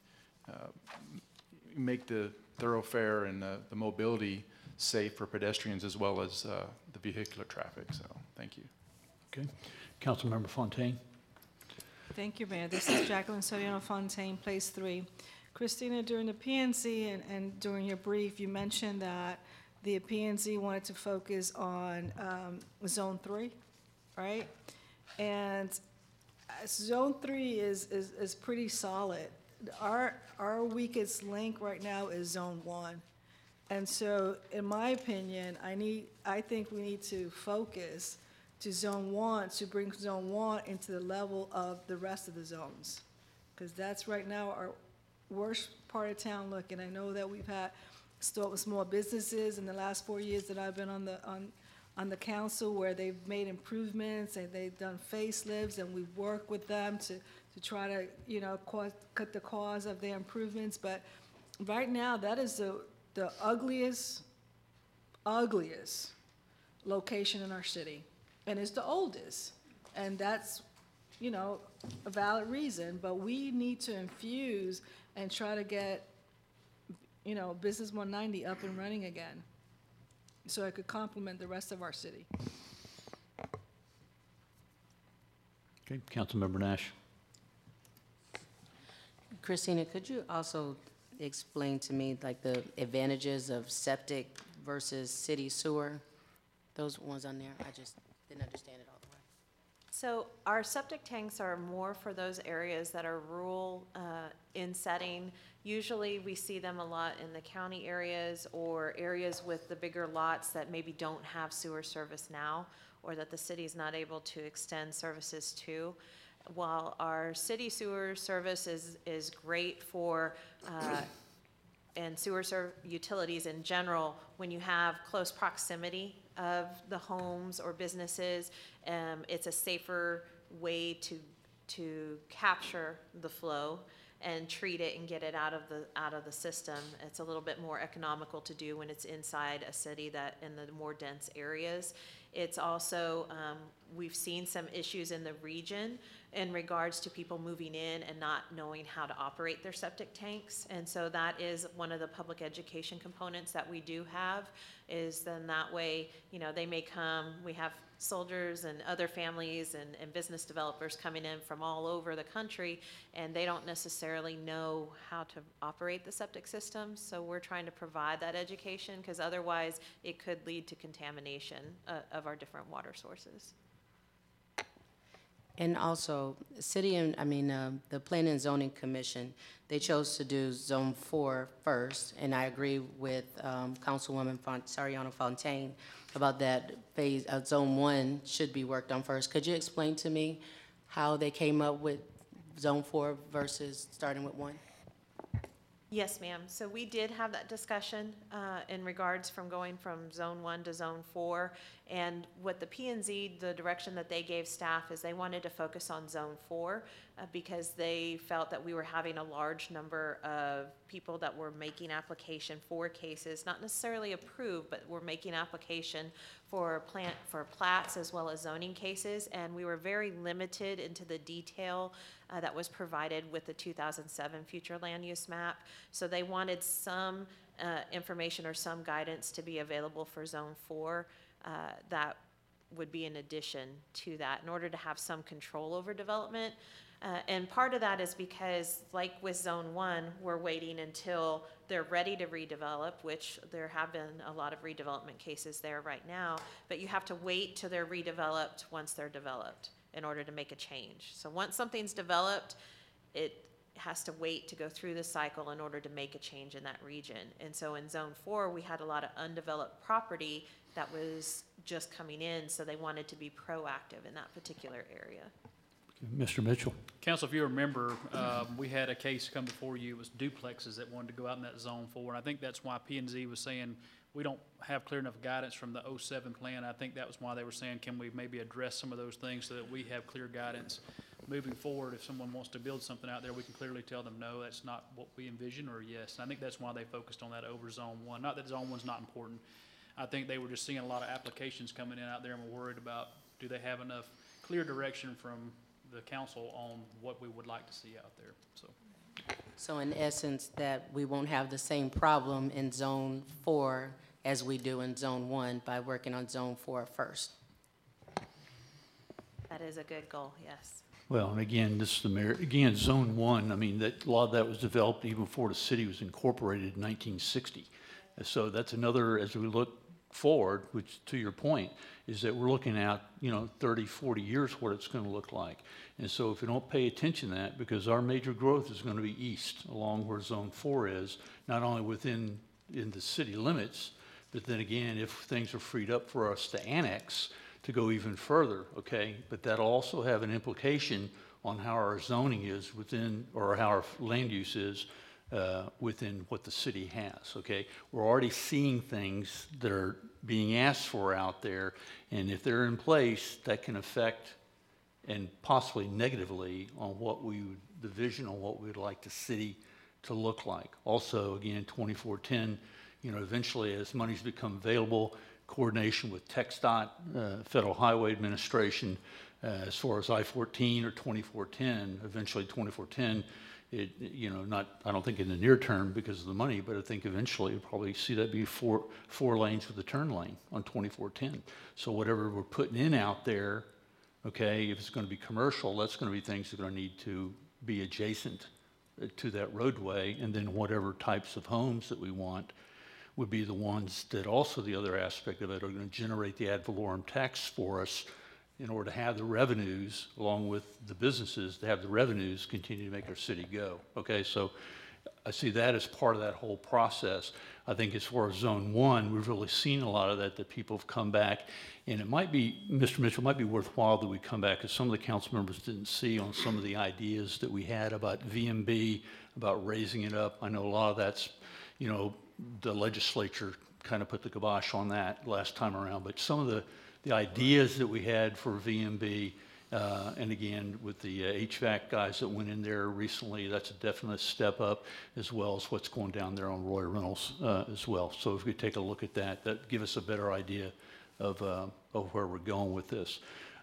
make the thoroughfare and the mobility safe for pedestrians as well as the vehicular traffic. So, thank you. Okay. Councilmember Fontaine. Thank you, Mayor. This is Jacqueline Soriano Fontaine, Place 3. Christina, during the PNC and during your brief, you mentioned that the PNC wanted to focus on Zone 3, right? And Zone 3 is pretty solid. Our weakest link right now is Zone 1. And so, in my opinion, I think we need to focus to Zone 1 to bring Zone 1 into the level of the rest of the zones. Because that's right now our worst part of town look. And I know that we've had small businesses in the last 4 years that I've been on the council, where they've made improvements and they've done facelifts, and we work with them to try to, you know, cut the cost of their improvements. But right now, that is the ugliest location in our city. And it's the oldest, and that's, you know, a valid reason, but we need to infuse and try to get, you know, Business 190 up and running again, so it could complement the rest of our city. Okay, Councilmember Nash. Christina, could you also explain to me, like, the advantages of septic versus city sewer? Those ones on there, I just didn't understand it all the way. So our septic tanks are more for those areas that are rural in setting. Usually we see them a lot in the county areas or areas with the bigger lots that maybe don't have sewer service now, or that the city's not able to extend services to. While our city sewer service is great for and sewer utilities in general, when you have close proximity of the homes or businesses, it's a safer way to capture the flow and treat it and get it out of the system. It's a little bit more economical to do when it's inside a city that in the more dense areas. It's also, we've seen some issues in the region in regards to people moving in and not knowing how to operate their septic tanks. And so that is one of the public education components that we do have, is then that way, you know, they may come, we have soldiers and other families and business developers coming in from all over the country, and they don't necessarily know how to operate the septic system. So we're trying to provide that education, because otherwise it could lead to contamination of our different water sources. And also, the Planning and Zoning Commission, they chose to do Zone 4 first, and I agree with Councilwoman Soriano Fontaine about that phase. Zone 1 should be worked on first. Could you explain to me how they came up with Zone 4 versus starting with 1? Yes, ma'am. So we did have that discussion in regards from going from Zone 1 to Zone 4. And what the P&Z, the direction that they gave staff, is they wanted to focus on Zone 4 because they felt that we were having a large number of people that were making application for cases, not necessarily approved, but were making application for plats as well as zoning cases. And we were very limited into the detail that was provided with the 2007 future land use map. So they wanted some information or some guidance to be available for Zone 4 that would be in addition to that, in order to have some control over development. And part of that is because, like with Zone 1, we're waiting until they're ready to redevelop, which there have been a lot of redevelopment cases there right now, but you have to wait till they're redeveloped once they're developed in order to make a change. So once something's developed, it has to wait to go through the cycle in order to make a change in that region. And so in Zone 4, we had a lot of undeveloped property that was just coming in, so they wanted to be proactive in that particular area. Mr. Mitchell? Council, if you remember, we had a case come before you. It was duplexes that wanted to go out in that Zone 4. And I think that's why P&Z was saying we don't have clear enough guidance from the 07 plan. I think that was why they were saying, can we maybe address some of those things so that we have clear guidance moving forward? If someone wants to build something out there, we can clearly tell them, no, that's not what we envision, or yes. And I think that's why they focused on that over Zone 1. Not that Zone 1's not important. I think they were just seeing a lot of applications coming in out there and were worried about, do they have enough clear direction from the council on what we would like to see out there, So in essence, that we won't have the same problem in Zone 4 as we do in Zone 1 by working on Zone 4 first. That is a good goal, yes. Well, and again, this is the mayor, again, Zone 1, I mean, that, a lot of that was developed even before the city was incorporated in 1960. And so that's another, as we look forward, which to your point, is that we're looking at, 30, 40 years what it's going to look like. And so if we don't pay attention to that, because our major growth is going to be east along where Zone 4 is, not only within in the city limits, but then again, if things are freed up for us to annex, to go even further, okay? But that'll also have an implication on how our zoning is within, or how our land use is within what the city has, okay? We're already seeing things that are being asked for out there, and if they're in place, that can affect and possibly negatively on what we would, the vision on what we would like the city to look like. Also, again, 2410, eventually as monies become available, coordination with TxDOT, Federal Highway Administration, as far as I-14 or 2410, eventually 2410, I don't think in the near term because of the money, but I think eventually you'll probably see that be four lanes with a turn lane on 2410. So whatever we're putting in out there, okay, if it's going to be commercial, that's going to be things that are going to need to be adjacent to that roadway, and then whatever types of homes that we want would be the ones that also, the other aspect of it, are going to generate the ad valorem tax for us in order to have the revenues, along with the businesses, to have the revenues continue to make our city go. Okay, so I see that as part of that whole process. I think as far as Zone 1, we've really seen a lot of that people have come back. And it might be, Mr. Mitchell, it might be worthwhile that we come back, because some of the council members didn't see on some of the ideas that we had about VMB, about raising it up. I know a lot of that's, the legislature kind of put the kibosh on that last time around, but some of the ideas that we had for VMB, and again, with the HVAC guys that went in there recently, that's a definite step up, as well as what's going down there on Roy Reynolds as well. So if we take a look at that, that'd give us a better idea of where we're going with this.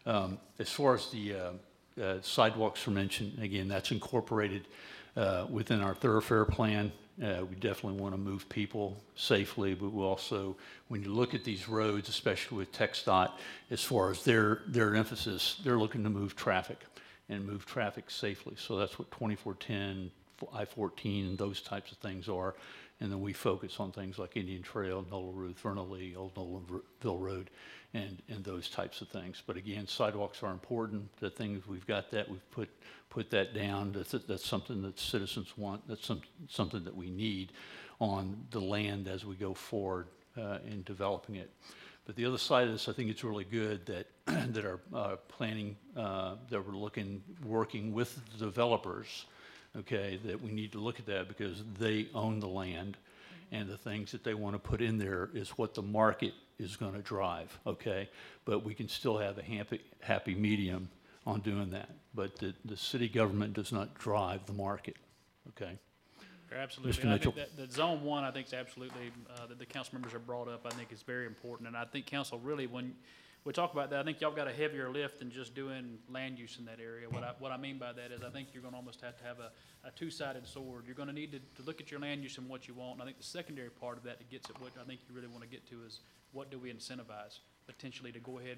As far as the sidewalks were mentioned, again, that's incorporated within our thoroughfare plan. We definitely want to move people safely, but we also, when you look at these roads, especially with TxDOT, as far as their emphasis, they're looking to move traffic and move traffic safely. So that's what 2410, I-14, and those types of things are. And then we focus on things like Indian Trail, Nola Ruth, Vernal Lee, Old Nolanville Road, and those types of things. But again, sidewalks are important. The things we've got that, we've put that down. That's something that citizens want. That's something that we need on the land as we go forward in developing it. But the other side of this, I think it's really good that that our planning, that we're working with the developers, okay, that we need to look at that because they own the land, and the things that they want to put in there is what the market is going to drive, okay? But we can still have a happy medium on doing that. But the city government does not drive the market, okay? Absolutely. Mr. Mitchell. I think that Zone 1, I think is absolutely, that the council members have brought up, I think is very important. And I think council really, when we talk about that, I think y'all got a heavier lift than just doing land use in that area. What I mean by that is I think you're going to almost have to have a two-sided sword. You're going to need to look at your land use and what you want. And I think the secondary part of that that gets at what I think you really want to get to is what do we incentivize potentially to go ahead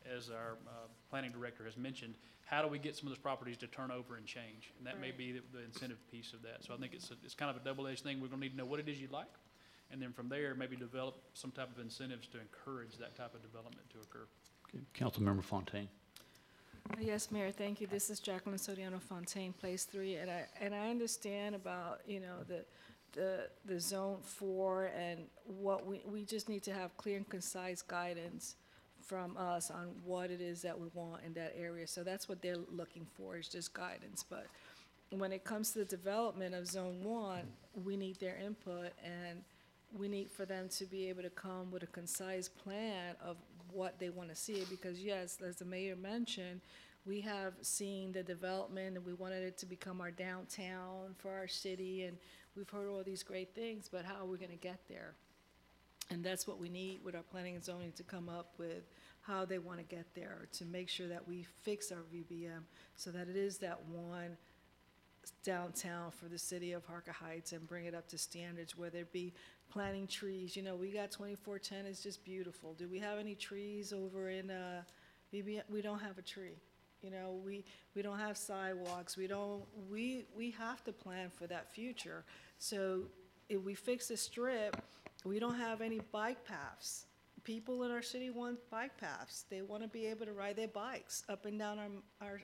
as our planning director has mentioned, how do we get some of those properties to turn over and change? And that may be the incentive piece of that. So I think it's kind of a double-edged thing. We're gonna need to know what it is you'd like, and then from there, maybe develop some type of incentives to encourage that type of development to occur. Okay. Councilmember Fontaine. Yes, Mayor, thank you. This is Jacqueline Soriano Fontaine, Place 3, and I understand about, you know, the Zone 4 and what we just need to have clear and concise guidance from us on what it is that we want in that area. So that's what they're looking for, is just guidance. But when it comes to the development of Zone 1, we need their input, and we need for them to be able to come with a concise plan of what they want to see. Because yes, as the mayor mentioned, we have seen the development and we wanted it to become our downtown for our city, and we've heard all these great things, but how are we going to get there? And that's what we need with our planning and zoning, to come up with how they want to get there, to make sure that we fix our VBM so that it is that one downtown for the city of Harker Heights, and bring it up to standards, whether it be planting trees. You know, we got 2410, it's just beautiful. Do we have any trees over in VBM? We don't have a tree. You know, we don't have sidewalks. We have to plan for that future. So if we fix the strip, we don't have any bike paths. People in our city want bike paths. They want to be able to ride their bikes up and down our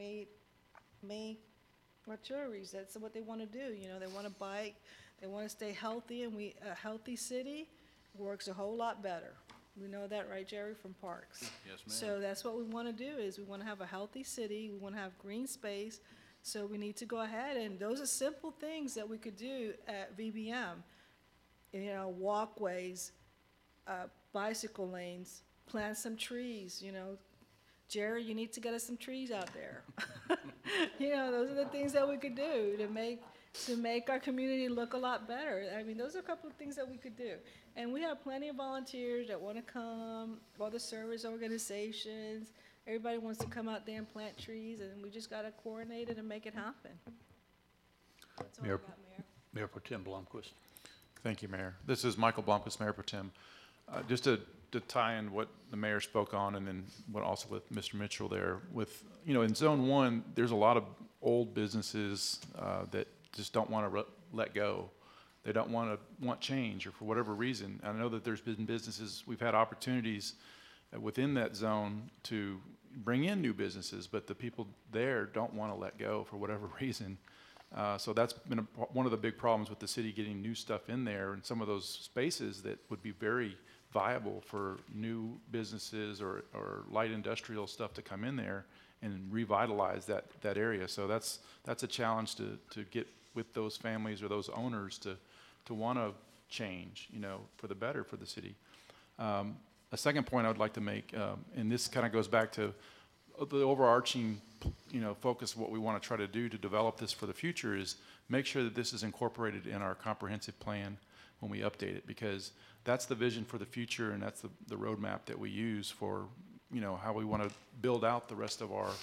main arteries. That's what they want to do. You know, they want to bike. They want to stay healthy, and a healthy city works a whole lot better. We know that, right, Jerry, from parks? Yes, ma'am. So that's what we want to do, is we want to have a healthy city. We want to have green space. So we need to go ahead, and those are simple things that we could do at VBM. You know, walkways, bicycle lanes, plant some trees, you know. Jerry, you need to get us some trees out there. You know, those are the things that we could do to make our community look a lot better. I mean, those are a couple of things that we could do. And we have plenty of volunteers that want to come, all the service organizations. Everybody wants to come out there and plant trees, and we just got to coordinate it and make it happen. That's all I Mayor- got, Mayor. Mayor Pro Tem Blomquist. Thank you, Mayor. This is Michael Blomquist, Mayor Pro Tem. Just to tie in what the mayor spoke on, and then what also with Mr. Mitchell there, with, you know, in Zone 1, there's a lot of old businesses that just don't want to let go. They don't want change, or for whatever reason. I know that there's been businesses, we've had opportunities within that zone to bring in new businesses, but the people there don't want to let go for whatever reason. So that's been one of the big problems with the city, getting new stuff in there, and some of those spaces that would be very viable for new businesses or light industrial stuff to come in there and revitalize that area. So that's a challenge to get with those families or those owners to want to change, you know, for the better for the city. A second point I would like to make, and this kind of goes back to the overarching, you know, focus of what we want to try to do to develop this for the future, is make sure that this is incorporated in our comprehensive plan when we update it, because that's the vision for the future, and that's the roadmap that we use for, you know, how we want to build out the rest of our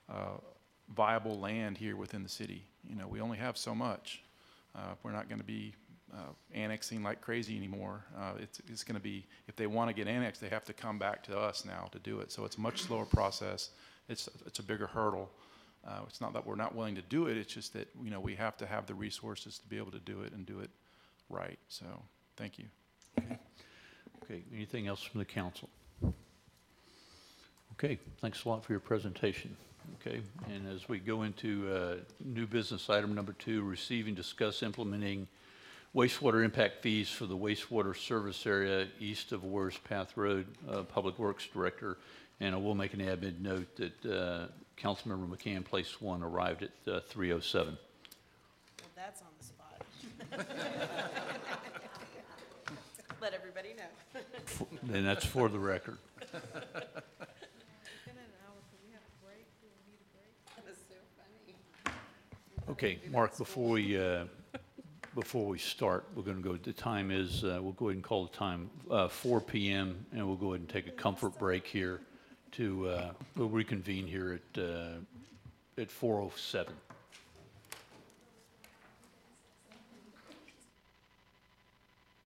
viable land here within the city. You know, we only have so much. We're not going to be annexing like crazy anymore. It's going to be, if they want to get annexed, they have to come back to us now to do it. So it's a much slower process. It's a bigger hurdle. It's not that we're not willing to do it. It's just that, you know, we have to have the resources to be able to do it and do it right. So thank you. Okay, anything else from the council? Okay, thanks a lot for your presentation. Okay, and as we go into new business item number 2, receive, discuss implementing wastewater impact fees for the wastewater service area east of Warriors Path Road, Public Works Director. And I will make an admin note that Councilmember McCann, Place 1, arrived at 3:07. Well, that's on the spot. Let everybody know. And that's for the record. Okay, Mark, before we start, we're going to go, the time is, we'll go ahead and call the time 4 p.m., and we'll go ahead and take a comfort break here to, we'll reconvene here at 4:07.